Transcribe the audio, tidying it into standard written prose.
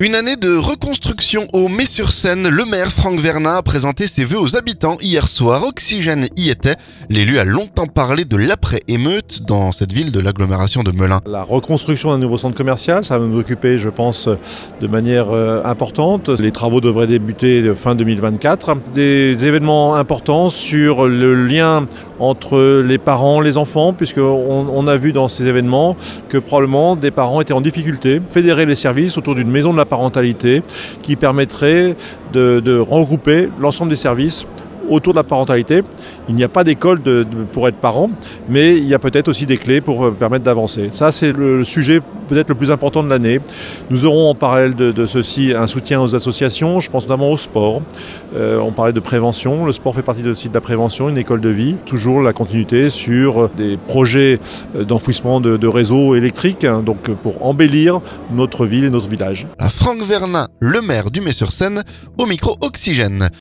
Une année de reconstruction au Mets-sur-Seine. Le maire Franck Vernin a présenté ses vœux aux habitants hier soir. Oxygène y était. L'élu a longtemps parlé de l'après-émeute dans cette ville de l'agglomération de Melun. La reconstruction d'un nouveau centre commercial, ça va nous occuper, je pense, de manière importante. Les travaux devraient débuter fin 2024. Des événements importants sur le lien entre les parents et les enfants, puisqu'on a vu dans ces événements que probablement des parents étaient en difficulté. Fédérer les services autour d'une maison de la parentalité qui permettrait de regrouper l'ensemble des services autour de la parentalité. Il n'y a pas d'école pour être parent, mais il y a peut-être aussi des clés pour permettre d'avancer. Ça, c'est le sujet peut-être le plus important de l'année. Nous aurons en parallèle de ceci un soutien aux associations, je pense notamment au sport. On parlait de prévention, le sport fait partie aussi de la prévention, une école de vie. Toujours la continuité sur des projets d'enfouissement de réseaux électriques, donc pour embellir notre ville et notre village. Franck Vernin, le maire du Mets-sur-Seine, au micro Oxygène.